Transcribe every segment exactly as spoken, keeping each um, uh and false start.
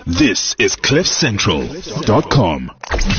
This is cliff central dot com.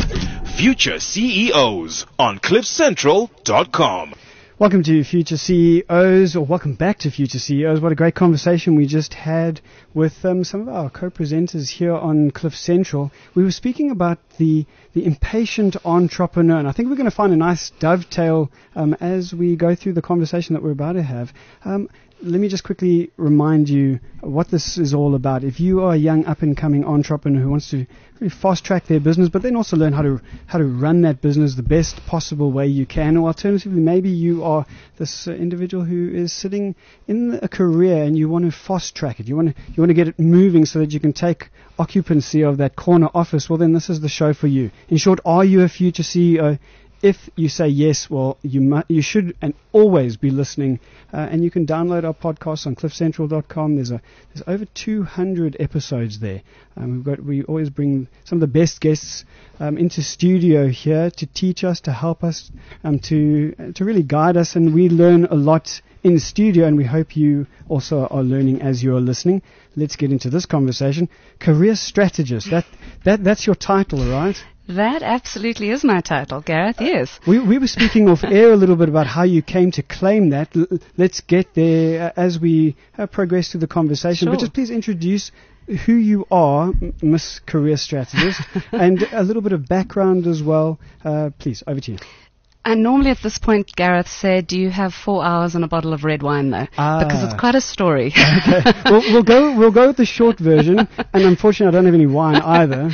Future C E Os on cliff central dot com. Welcome to Future C E Os, or welcome back to Future C E Os. What a great conversation we just had with um, some of our co-presenters here on Cliff Central. We were speaking about the the impatient entrepreneur, and I think we're going to find a nice dovetail um, as we go through the conversation that we're about to have. Um, let me just quickly remind you what this is all about. If you are a young up-and-coming entrepreneur who wants to really fast-track their business, but then also learn how to how to run that business the best possible way you can, or alternatively, maybe you are this uh, individual who is sitting in a career and you want to fast-track it. You want to you want to get it moving so that you can take occupancy of that corner office. Well, then this is the show for you. In short, are you a future C E O? If you say yes, well, you mu- you should and always be listening. Uh, and you can download our podcast on cliff central dot com. There's a there's over two hundred episodes there. Um, we've got we always bring some of the best guests um, into studio here to teach us, to help us, um, to uh, to really guide us, and we learn a lot in the studio. And we hope you also are learning as you are listening. Let's get into this conversation. Career strategist. That that that's your title, right? That absolutely is my title, Gareth, yes. We we were speaking off air a little bit about how you came to claim that. L- let's get there uh, as we uh, progress through the conversation. Sure. But just please introduce who you are, M- Miss Career Strategist, and a little bit of background as well. Uh, please, over to you. I normally at this point, Gareth, say, do you have four hours and a bottle of red wine, though? Ah. Because it's quite a story. Okay. we'll, we'll go we'll go with the short version, and unfortunately I don't have any wine either.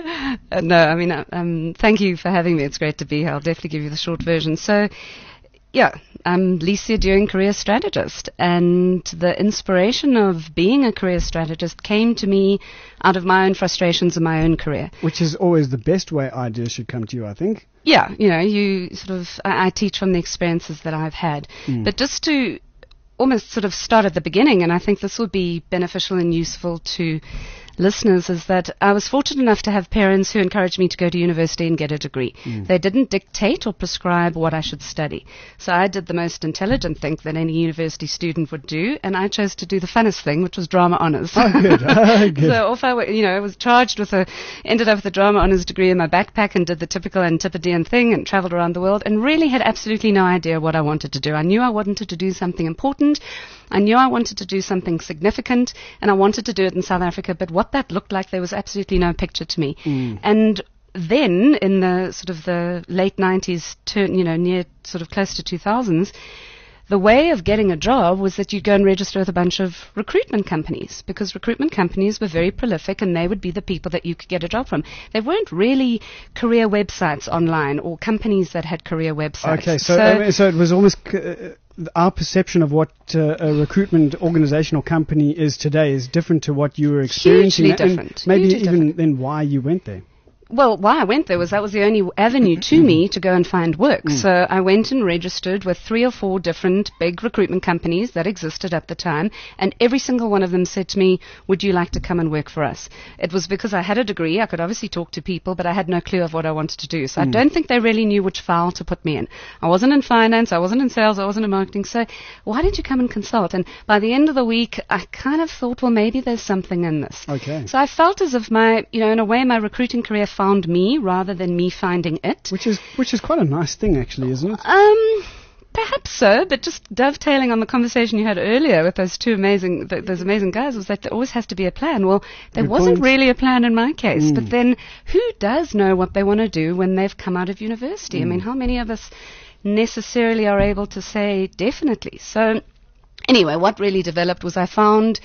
Uh, no, I mean, uh, um, thank you for having me. It's great to be here. I'll definitely give you the short version. So, yeah, I'm Licia Dewing, career strategist, and the inspiration of being a career strategist came to me out of my own frustrations in my own career. Which is always the best way ideas should come to you, I think. Yeah, you know, you sort of, I, I teach from the experiences that I've had. Mm. But just to almost sort of start at the beginning, and I think this would be beneficial and useful to listeners, is that I was fortunate enough to have parents who encouraged me to go to university and get a degree. Mm. They didn't dictate or prescribe what I should study. So I did the most intelligent thing that any university student would do, and I chose to do the funnest thing, which was drama honours. Oh, good. Oh, good. So off I went, you know, I was charged with a, ended up with a drama honours degree in my backpack and did the typical Antipodean thing and travelled around the world and really had absolutely no idea what I wanted to do. I knew I wanted to do something important. I knew I wanted to do something significant, and I wanted to do it in South Africa, but what that looked like, there was absolutely no picture to me. Mm. And then, in the sort of the late nineties, turn, you know, near sort of close to two thousands, the way of getting a job was that you'd go and register with a bunch of recruitment companies, because recruitment companies were very prolific and they would be the people that you could get a job from. There weren't really career websites online or companies that had career websites. Okay, so, so, um, so it was almost... Uh, our perception of what uh, a recruitment organization or company is today is different to what you were experiencing. Hugely different. And maybe Hugely even different. then why you went there. Well, why I went there was that was the only avenue to me to go and find work. Mm. So I went and registered with three or four different big recruitment companies that existed at the time, and every single one of them said to me, would you like to come and work for us? It was because I had a degree. I could obviously talk to people, but I had no clue of what I wanted to do. So mm. I don't think they really knew which file to put me in. I wasn't in finance, I wasn't in sales, I wasn't in marketing, so why didn't you come and consult? And by the end of the week, I kind of thought, well, maybe there's something in this. Okay. So I felt as if my, you know, in a way, my recruiting career found me rather than me finding it. Which is which is quite a nice thing, actually, isn't it? Um, perhaps so, but just dovetailing on the conversation you had earlier with those two amazing, th- those amazing guys, was that there always has to be a plan. Well, there Good wasn't point. really a plan in my case, Mm. but then who does know what they want to do when they've come out of university? Mm. I mean, how many of us necessarily are able to say definitely? So anyway, what really developed was I found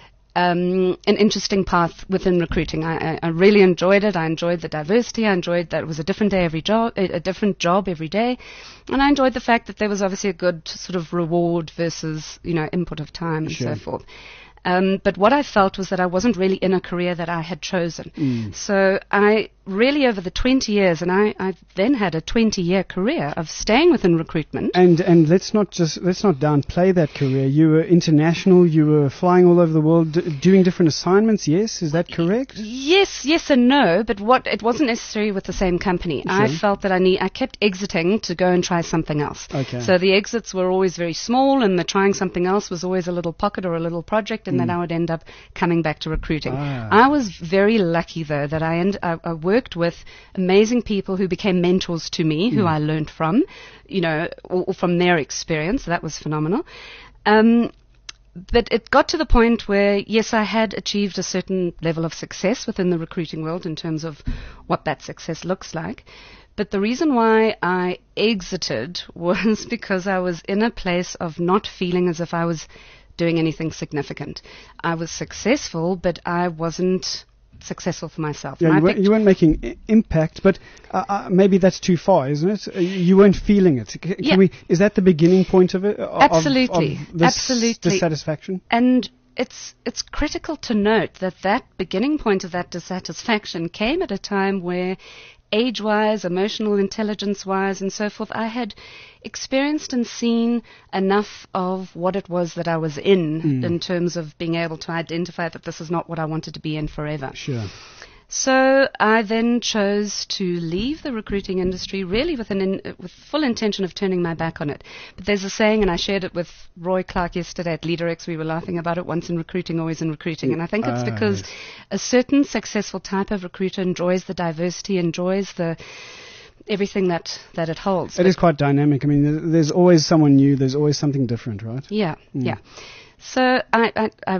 Um, an interesting path within recruiting. I, I, I really enjoyed it. I enjoyed the diversity. I enjoyed that it was a different day every job, a, a different job every day, and I enjoyed the fact that there was obviously a good sort of reward versus, you know, input of time and Sure. so forth. Um, but what I felt was that I wasn't really in a career that I had chosen. Mm. So I really over the twenty years, and I, I then had a twenty-year career of staying within recruitment. And and let's not just let's not downplay that career. You were international. You were flying all over the world, d- doing different assignments. Yes, is that correct? Yes, yes, and no. But what it wasn't necessarily with the same company. Sure. I felt that I need. I kept exiting to go and try something else. Okay. So the exits were always very small, and the trying something else was always a little pocket or a little project, and Mm. then I would end up coming back to recruiting. Ah. I was very lucky though that I end. I, I worked with amazing people who became mentors to me, who I learned from, you know, or, or from their experience. That was phenomenal. Um, but it got to the point where, yes, I had achieved a certain level of success within the recruiting world in terms of what that success looks like. But the reason why I exited was because I was in a place of not feeling as if I was doing anything significant. I was successful, but I wasn't successful for myself. Yeah, And I you, weren't, picked- you weren't making I- impact, but uh, uh, maybe that's too far, isn't it? Uh, You weren't feeling it. C- Can Yeah. we? Is that the beginning point of it? of- of- Absolutely. Of this Absolutely. dissatisfaction. And it's it's critical to note that that beginning point of that dissatisfaction came at a time where, age-wise, emotional intelligence-wise, and so forth, I had experienced and seen enough of what it was that I was in, Mm. in terms of being able to identify that this is not what I wanted to be in forever. Sure. So I then chose to leave the recruiting industry, really with an in, with full intention of turning my back on it. But there's a saying, and I shared it with Roy Clark yesterday at LeaderX. We were laughing about it. Once in recruiting, always in recruiting. And I think it's Ah, because yes. a certain successful type of recruiter enjoys the diversity, enjoys the everything that, that it holds. It is quite dynamic. I mean, there- there's always someone new. There's always something different, right? Yeah, Mm. yeah. So I, I, I,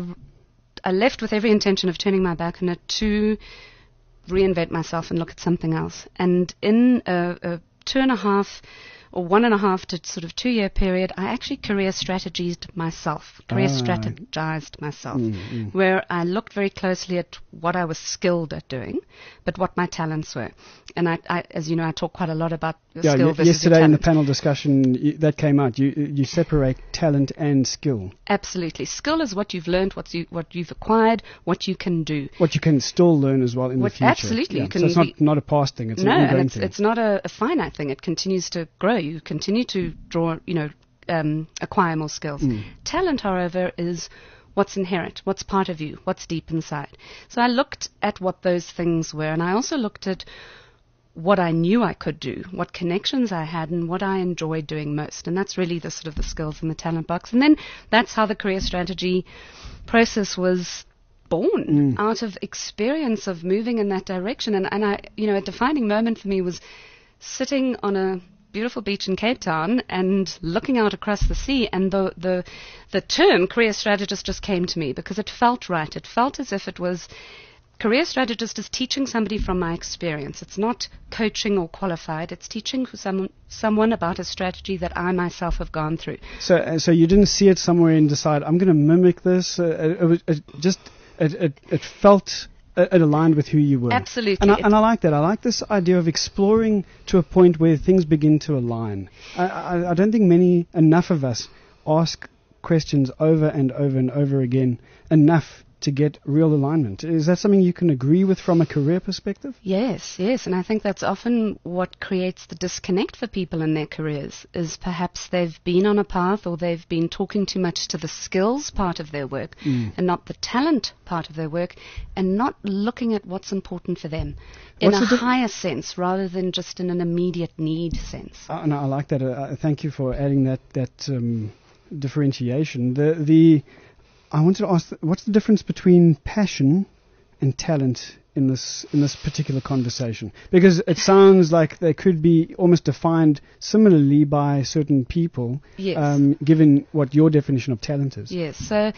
I left with every intention of turning my back on it to reinvent myself and look at something else. And in a, a two and a half or one and a half to sort of two year period, I actually career strategized myself, career Ah. strategized myself, Mm, mm. where I looked very closely at what I was skilled at doing, but what my talents were. And I, I as you know, I talk quite a lot about your Yeah, skill y- versus your yesterday in the talent. panel discussion, y- that came out. You you separate talent and skill. Absolutely. Skill is what you've learned, what, you, what you've acquired, what you can do. What you can still learn as well in What- the future. absolutely, Yeah, you can so it's not, be- not a past thing. It's no, an and ongoing it's, thing. it's not a, a finite thing. It continues to grow. You continue to draw, you know, um, acquire more skills. Mm. Talent, however, is what's inherent, what's part of you, what's deep inside. So I looked at what those things were, and I also looked at what I knew I could do, what connections I had, and what I enjoyed doing most. And that's really the sort of the skills in the talent box. And then that's how the career strategy process was born, Mm. out of experience of moving in that direction. And, and I, you know, a defining moment for me was sitting on a beautiful beach in Cape Town and looking out across the sea, and the, the, the term career strategist just came to me because it felt right. It felt as if it was career strategist is teaching somebody from my experience. It's not coaching or qualified. It's teaching someone, someone about a strategy that I myself have gone through. So, uh, so you didn't see it somewhere and decide, I'm going to mimic this. Uh, it, it, was- it just it, it, it felt it, it aligned with who you were. Absolutely. And I, It's- and I like that. I like this idea of exploring to a point where things begin to align. I, I, I don't think many enough of us ask questions over and over and over again enough to get real alignment. Is that something you can agree with from a career perspective? Yes, yes, and I think that's often what creates the disconnect for people in their careers, is perhaps they've been on a path or they've been talking too much to the skills part of their work Mm. and not the talent part of their work, and not looking at what's important for them in What's a the diff- higher sense rather than just in an immediate need sense. Uh, no, I like that. Uh, thank you for adding that that um, differentiation. The the I wanted to ask, what's the difference between passion and talent in this in this particular conversation? Because it sounds like they could be almost defined similarly by certain people, Yes. um, given what your definition of talent is. Yes, so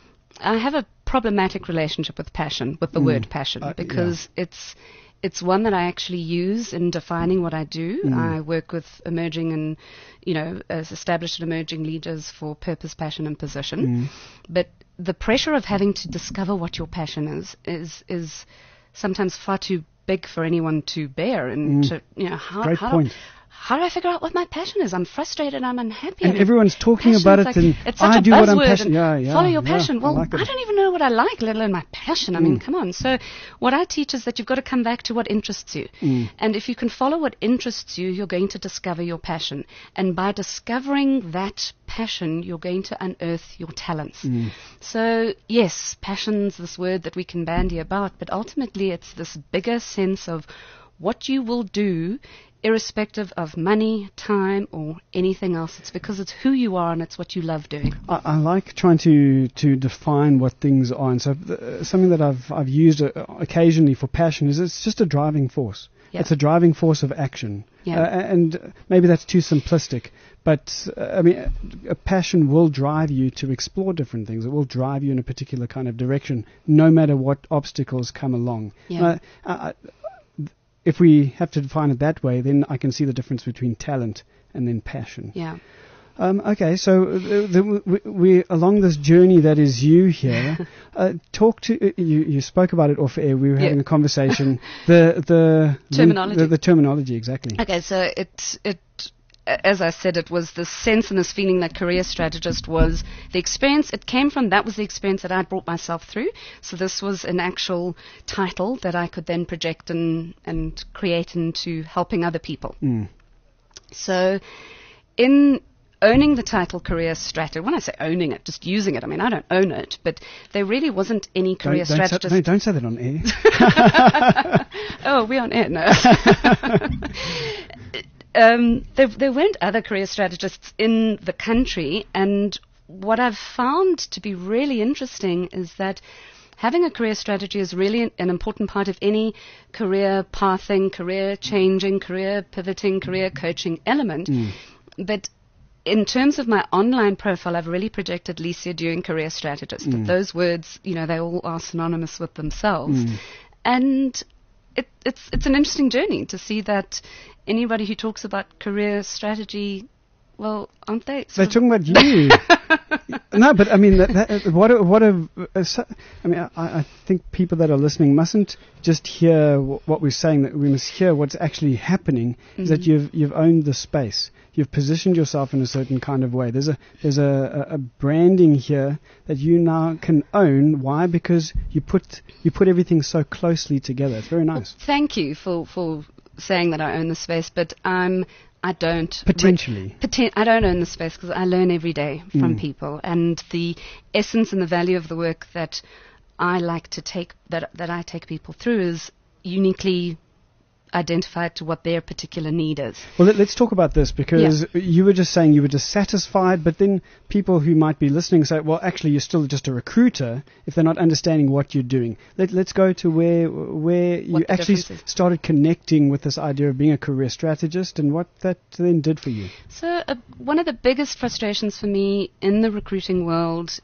I have a problematic relationship with passion, with the Mm. word passion, Uh, because it's it's one that I actually use in defining what I do. Mm. I work with emerging and, you know, as established and emerging leaders for purpose, passion, and position. Mm. But the pressure of having to discover what your passion is is is sometimes far too big for anyone to bear. And Mm. to, you know, how Great how point. how do I figure out what my passion is? I'm frustrated, I'm unhappy. And I mean, everyone's talking about it, like, and it's such I a do what I'm buzzword, passionate. and Yeah, yeah. follow your yeah, passion. Well, I, like I don't even know what I like, let alone my passion. I mean, come on. So what I teach is that you've got to come back to what interests you. Mm. And if you can follow what interests you, you're going to discover your passion. And by discovering that passion, you're going to unearth your talents. Mm. So, yes, passion's this word that we can bandy about, but ultimately it's this bigger sense of what you will do irrespective of money, time, or anything else. It's because it's who you are and it's what you love doing. I, I like trying to, to define what things are, and so uh, something that I've I've used uh, occasionally for passion is it's just a driving force. Yeah. It's a driving force of action, Yeah. uh, and maybe that's too simplistic. But uh, I mean, a passion will drive you to explore different things. It will drive you in a particular kind of direction, no matter what obstacles come along. Yeah. Uh, I, If we have to define it that way, then I can see the difference between talent and then passion. Yeah. Um, okay, so uh, the, we, we along this journey that is you here. uh, talk to uh, you. You spoke about it off air. We were having Yeah. a conversation. the the Terminology. The, the terminology, exactly. Okay, so it it as I said, it was this sense and this feeling that career strategist was the experience. It came from, that was the experience that I'd brought myself through. So this was an actual title that I could then project and, and create into helping other people. Mm. So in owning the title career strategist, when I say owning it, just using it, I mean, I don't own it, but there really wasn't any career don't, don't strategist. Say, no, don't say that on air. Oh, we're on air, no. Um, there, there weren't other career strategists in the country, and what I've found to be really interesting is that having a career strategy is really an, an important part of any career pathing, career changing, career pivoting, career coaching element. Mm. But in terms of my online profile, I've really projected Licia Dewing career strategist. Mm. Those words, you know, they all are synonymous with themselves. Mm. And it, it's it's an interesting journey to see that anybody who talks about career strategy, well, aren't they? They're talking about you. No, but I mean, that, that, what a, what a, a, I mean, I, I think people that are listening mustn't just hear w- what we're saying. That we must hear what's actually happening. Mm-hmm. Is that you've you've owned the space. You've positioned yourself in a certain kind of way. There's a there's a, a, a branding here that you now can own. Why? Because you put you put everything so closely together. It's very nice. Well, thank you for for saying that I own the space, but I'm. I don't. Potentially. Re- poten- I don't own the space because I learn every day from mm. people, and the essence and the value of the work that I like to take, that that I take people through, is uniquely identified to what their particular need is. Well, let, let's talk about this, because yeah. you were just saying you were dissatisfied, but then people who might be listening say, well, actually, you're still just a recruiter if they're not understanding what you're doing. Let, let's go to where where what you actually s- started connecting with this idea of being a career strategist and what that then did for you. So uh, one of the biggest frustrations for me in the recruiting world,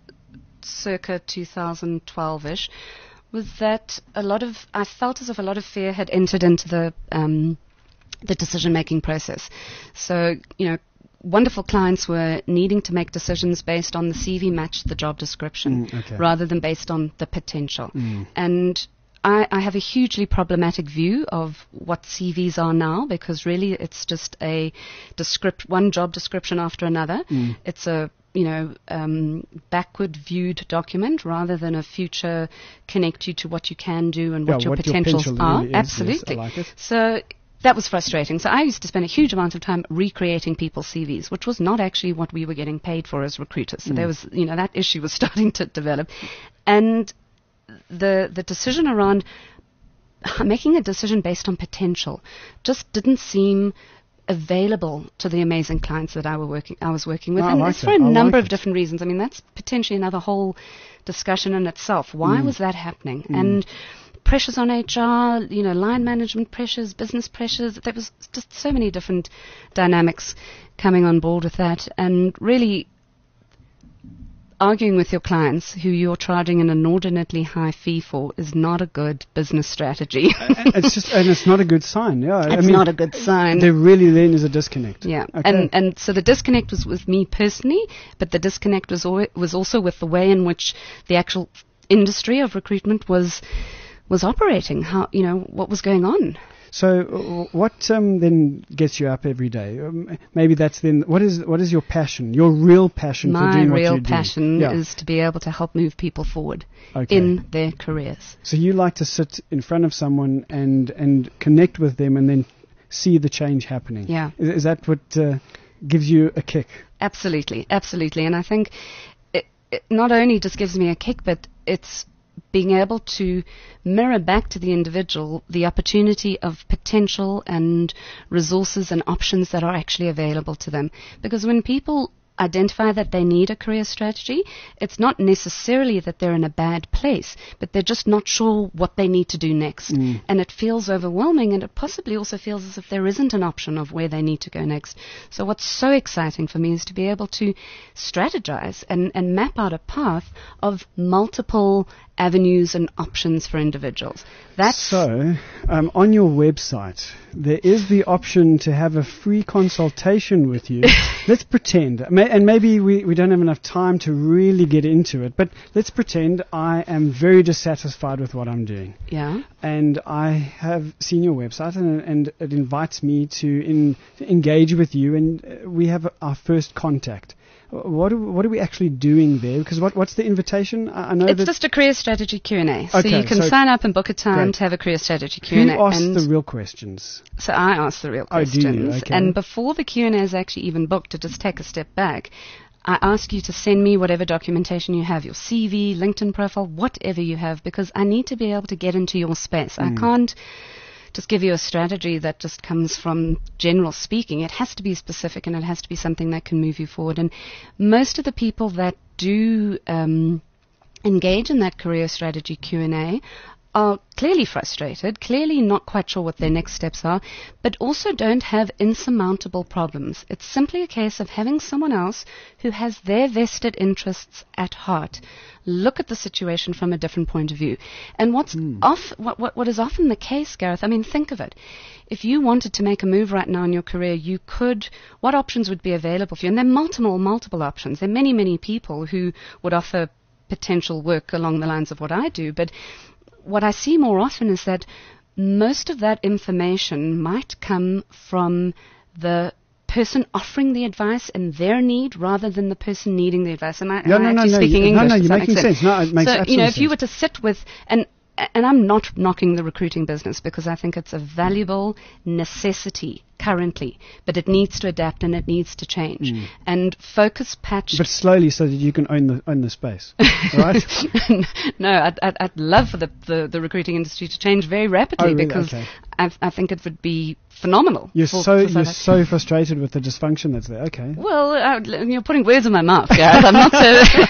circa two thousand twelve-ish, was that a lot of, I felt as if a lot of fear had entered into the um, the decision-making process. So, you know, wonderful clients were needing to make decisions based on the C V matched the job description, mm, okay. rather than based on the potential. Mm. And I, I have a hugely problematic view of what C Vs are now, because really it's just a descript, one job description after another. Mm. It's a you know, um, backward viewed document rather than a future connect you to what you can do and yeah, what your what potentials your are. really is, Absolutely. Yes, I like it. So that was frustrating. So I used to spend a huge amount of time recreating people's C Vs, which was not actually what we were getting paid for as recruiters. So mm. there was, you know, that issue was starting to develop. And the the decision around making a decision based on potential just didn't seem available to the amazing clients that I were working I was working with. Oh, and like it's for that. a I number like of it. different reasons. I mean, that's potentially another whole discussion in itself. Why Mm. was that happening? Mm. And pressures on H R, you know, line management pressures, business pressures. There was just so many different dynamics coming on board with that. And really arguing with your clients who you're charging an inordinately high fee for is not a good business strategy. It's just, and it's not a good sign. Yeah, It's I mean, not a good sign. There really then is a disconnect. Yeah, Okay. and and so the disconnect was with me personally, but the disconnect was al- was also with the way in which the actual industry of recruitment was was operating. How, you know, what was going on. So, uh, what um, then gets you up every day? Um, maybe that's then. What is what is your passion? Your real passion My for doing what real you do? passion Yeah. is to be able to help move people forward Okay. in their careers. So you like to sit in front of someone and and connect with them, and then see the change happening. Yeah. Is, is that what uh, gives you a kick? Absolutely, absolutely. And I think it, it not only just gives me a kick, but it's being able to mirror back to the individual the opportunity of potential and resources and options that are actually available to them. Because when people identify that they need a career strategy, it's not necessarily that they're in a bad place, but they're just not sure what they need to do next. Mm. And it feels overwhelming, and it possibly also feels as if there isn't an option of where they need to go next. So what's so exciting for me is to be able to strategize and, and map out a path of multiple avenues and options for individuals. That's So, um, on your website, there is the option to have a free consultation with you. Let's pretend, may, and maybe we, we don't have enough time to really get into it, but let's pretend I am very dissatisfied with what I'm doing. yeah. And I have seen your website, and, and it invites me to, in, to engage with you, and uh, we have our first contact. What are, what are we actually doing there? Because what what's the invitation? I, I know It's that just a career strategy Q and A. So Okay, you can so sign up and book a time great. to have a career strategy Q and A. who asks and the real questions? So I ask the real Oh, do you? questions. Okay. And before the Q and A is actually even booked, to just take a step back, I ask you to send me whatever documentation you have, your C V, LinkedIn profile, whatever you have, because I need to be able to get into your space. Mm. I can't just give you a strategy that just comes from general speaking. It has to be specific, and it has to be something that can move you forward. And most of the people that do um, engage in that career strategy Q and A are clearly frustrated, clearly not quite sure what their next steps are, but also don't have insurmountable problems. It's simply a case of having someone else who has their vested interests at heart look at the situation from a different point of view. And what's Mm. off, what, what, what is often the case, Gareth, I mean, think of it. If you wanted to make a move right now in your career, you could, what options would be available for you? And there are multiple, multiple options. There are many, many people who would offer potential work along the lines of what I do, but what I see more often is that most of that information might come from the person offering the advice and their need rather than the person needing the advice. Am I, No, am no, I no, actually no, speaking you- no, English? no, Does you're that making make sense. No, it makes so, you know, absolute if you were sense. to sit with, and and I'm not knocking the recruiting business because I think it's a valuable necessity currently, but it needs to adapt and it needs to change. Mm. And Focus Patch But slowly, so that you can own the own the space, right? no, I'd, I'd, I'd love for the, the, the recruiting industry to change very rapidly Oh, really? because Okay. I, I think it would be phenomenal. You're for, so for South you're Africa. so frustrated with the dysfunction that's there. Okay. Well, uh, you're putting words in my mouth, Gareth. I'm not so.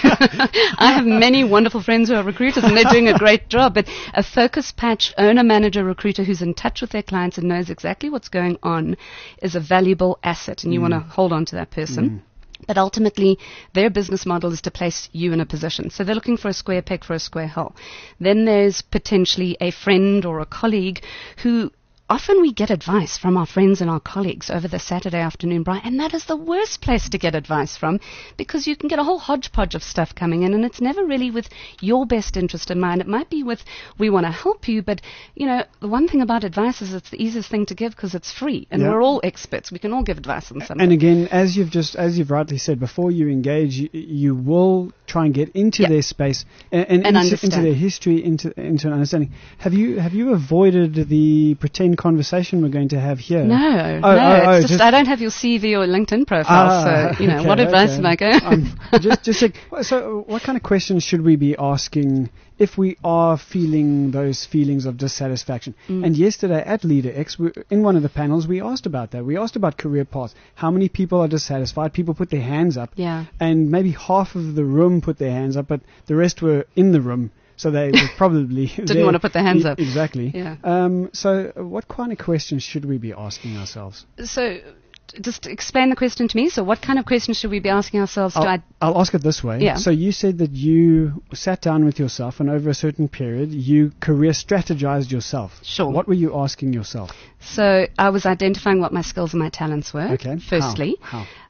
I have many wonderful friends who are recruiters, and they're doing a great job. But a Focus Patch owner, manager, recruiter who's in touch with their clients and knows exactly what's going on is a valuable asset, and you want to hold on to that person. Mm. But ultimately, their business model is to place you in a position. So they're looking for a square peg for a square hole. Then there's potentially a friend or a colleague who often we get advice from our friends and our colleagues over the Saturday afternoon, Brian, and that is the worst place to get advice from because you can get a whole hodgepodge of stuff coming in, and it's never really with your best interest in mind. It might be with, we want to help you, but, you know, the one thing about advice is it's the easiest thing to give because it's free, and Yeah. we're all experts. We can all give advice on something. And again, as you've just as you've rightly said, before you engage, you, you will try and get into Yeah. their space and, and, And into, understand. into their history, into into an understanding. Have you have you avoided the pretend conversation we're going to have here? No, Oh, no, oh, oh, it's just, just- I don't have your C V or LinkedIn profile, Ah, so, you know, okay, what advice okay. am I going? Um, just, just like, so, what kind of questions should we be asking if we are feeling those feelings of dissatisfaction? Mm. And yesterday at LeaderX, we, in one of the panels, we asked about that. We asked about career paths. How many people are dissatisfied? People put their hands up, Yeah. and maybe half of the room put their hands up, but the rest were in the room. So they were probably Didn't want to put their hands E- up. Exactly. Yeah. Um, so, uh, what kind of questions should we be asking ourselves? So, just explain the question to me. So, what kind of questions should we be asking ourselves to I'll, I- I'll ask it this way. Yeah. So you said that you sat down with yourself, and over a certain period, you career strategized yourself. Sure. What were you asking yourself? So, I was identifying what my skills and my talents were. Okay. Firstly, How? How?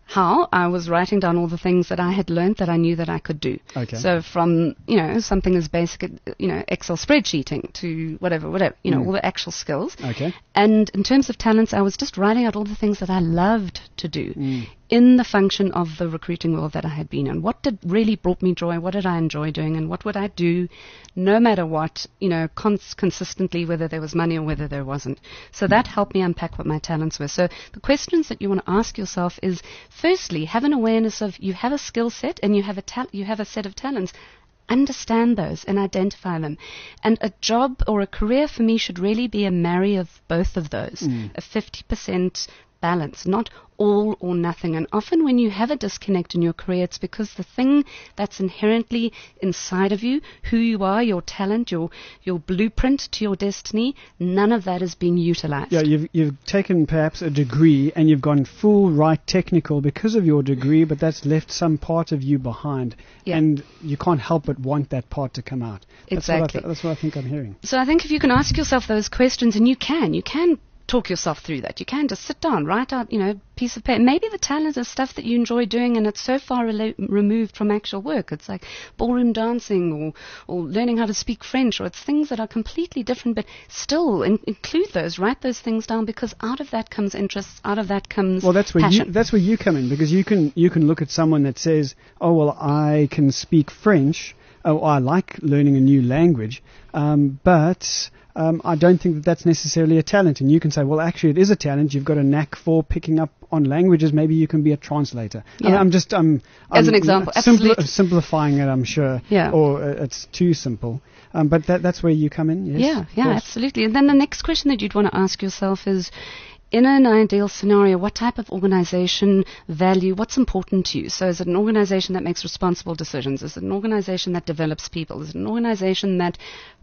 How? I was writing down all the things that I had learned that I knew that I could do. Okay. So from, you know, something as basic, you know, Excel spreadsheeting to whatever, whatever, you know, Mm. all the actual skills. Okay. And in terms of talents, I was just writing out all the things that I loved to do Mm. in the function of the recruiting world that I had been in. What did really brought me joy? What did I enjoy doing? And what would I do no matter what, you know, cons- consistently, whether there was money or whether there wasn't. So that helped me unpack what my talents were. So the questions that you want to ask yourself is, firstly, have an awareness of you have a skill set and you have a ta- you have a set of talents. Understand those and identify them. And a job or a career for me should really be a marry of both of those, Mm. a fifty percent balance, not all or nothing. And often when you have a disconnect in your career, it's because the thing that's inherently inside of you, who you are, your talent, your your blueprint to your destiny, none of that is being utilized. Yeah, you've you've taken perhaps a degree and you've gone full right technical because of your degree, but that's left some part of you behind, Yeah. and you can't help but want that part to come out. That's What I Exactly. th- that's what I think I'm hearing. So I think if you can ask yourself those questions, and you can, you can talk yourself through that. You can just sit down, write out, you know, piece of paper. Maybe the talent is stuff that you enjoy doing and it's so far rela- removed from actual work. It's like ballroom dancing or, or learning how to speak French, or it's things that are completely different, but still in- include those, write those things down, because out of that comes interests, out of that comes Well, that's where passion. you that's where you come in, because you can you can look at someone that says, "Oh, well, I can speak French. Oh, I like learning a new language, um, but." Um, I don't think that that's necessarily a talent. And you can say, well, actually, it is a talent. You've got a knack for picking up on languages. Maybe you can be a translator. I mean, Yeah. I'm just, um, As I'm an example, simpli- absolutely. simplifying it, I'm sure. Yeah. Or uh, it's too simple. Um, but that, that's where you come in, yes? Yeah, of yeah, course. absolutely. And then the next question that you'd want to ask yourself is, in an ideal scenario, what type of organization value, what's important to you? So is it an organization that makes responsible decisions? Is it an organization that develops people? Is it an organization that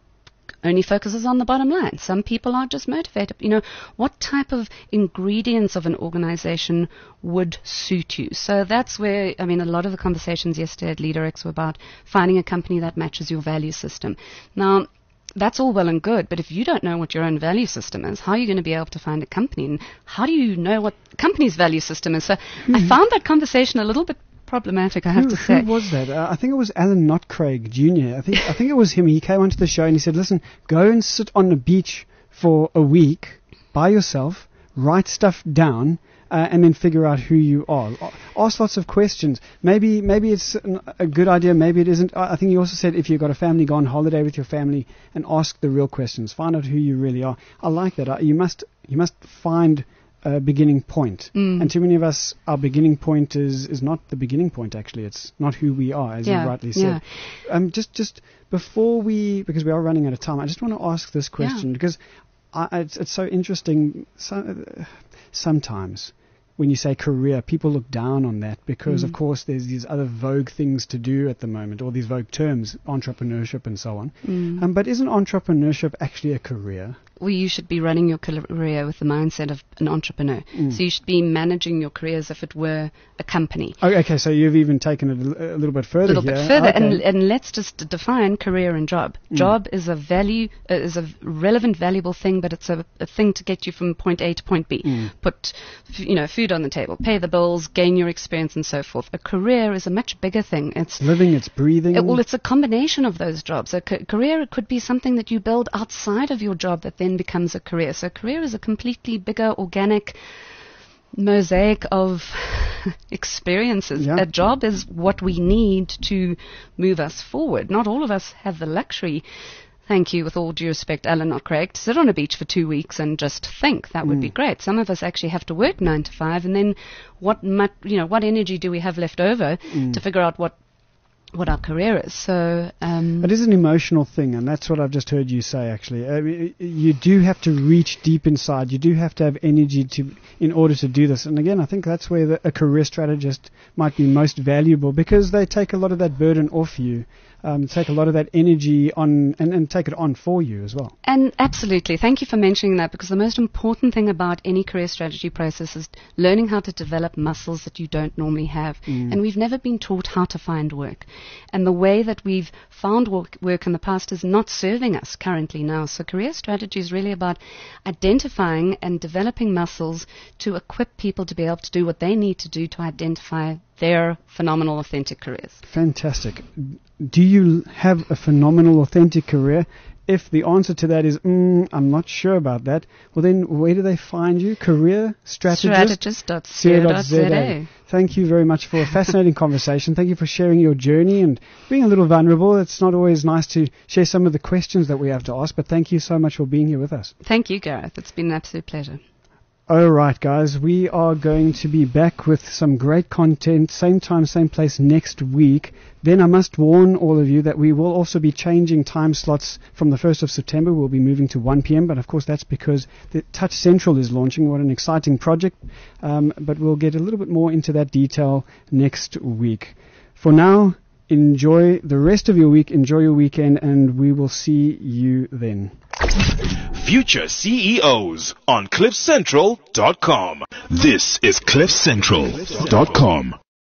only focuses on the bottom line? Some people are just motivated. You know, what type of ingredients of an organization would suit you? So that's where, I mean, a lot of the conversations yesterday at LeaderX were about finding a company that matches your value system. Now, that's all well and good, but if you don't know what your own value system is, how are you going to be able to find a company? And how do you know what the company's value system is? So I found that conversation a little bit problematic, I have Who, to say. who was that? Uh, I think it was Alan Not Craig Junior I think I think it was him. He came onto the show and he said, "Listen, go and sit on the beach for a week by yourself, write stuff down, uh, and then figure out who you are. A- Ask lots of questions. Maybe maybe it's an, a good idea. Maybe it isn't. I I think he also said if you've got a family, go on holiday with your family and ask the real questions. Find out who you really are. I like that. Uh, You must you must find a beginning point. Mm. And too many of us, our beginning point is, is not the beginning point, actually. It's not who we are, as Yeah, you rightly said. yeah. Um, just, just before we, because we are running out of time, I just want to ask this question, Yeah. because I, it's, it's so interesting. So, uh, sometimes when you say career, people look down on that because, Mm. of course, there's these other vogue things to do at the moment, or these vogue terms, entrepreneurship and so on. Mm. Um, but isn't entrepreneurship actually a career? Well, you should be running your career with the mindset of an entrepreneur. Mm. So you should be managing your career as if it were a company. Oh, okay, so you've even taken it a l- a little bit further A little here. bit further, Okay. and, and let's just define career and job. Mm. Job is a value, uh, is a relevant, valuable thing, but it's a, a thing to get you from point A to point B. Mm. Put, f- you know, food on the table, pay the bills, gain your experience, and so forth. A career is a much bigger thing. It's Living, it's breathing. It, well, it's a combination of those jobs. A ca- career could be something that you build outside of your job that then becomes a career. So a career is a completely bigger, organic mosaic of experiences. Yeah. A job is what we need to move us forward. Not all of us have the luxury, thank you, with all due respect, Alan, not Craig, to sit on a beach for two weeks and just think. That would Mm. be great. Some of us actually have to work nine to five, and then what, mu- you know, what energy do we have left over Mm. to figure out what what our career is? So um, It is an emotional thing, and that's what I've just heard you say, actually. I mean, you do have to reach deep inside. You do have to have energy to, in order to do this. And again, I think that's where the, a career strategist might be most valuable, because they take a lot of that burden off you. um, take a lot of that energy on and, and take it on for you as well. And absolutely. Thank you for mentioning that, because the most important thing about any career strategy process is learning how to develop muscles that you don't normally have. Mm. And we've never been taught how to find work. And the way that we've found work, work in the past is not serving us currently now. So career strategy is really about identifying and developing muscles to equip people to be able to do what they need to do to identify their phenomenal, authentic careers. Fantastic. Do you have a phenomenal, authentic career? If the answer to that is, mm, I'm not sure about that, well then, where do they find you? Career strategist. strategist dot co dot z a. Thank you very much for a fascinating conversation. Thank you for sharing your journey and being a little vulnerable. It's not always nice to share some of the questions that we have to ask, but thank you so much for being here with us. Thank you, Gareth. It's been an absolute pleasure. All right, guys, we are going to be back with some great content, same time, same place next week. Then I must warn all of you that we will also be changing time slots from the first of September. We'll be moving to one p.m., but of course that's because the Touch Central is launching. What an exciting project. Um, but we'll get a little bit more into that detail next week. For now, enjoy the rest of your week, enjoy your weekend, and we will see you then. Future C E Os on cliff central dot com. This is cliff central dot com.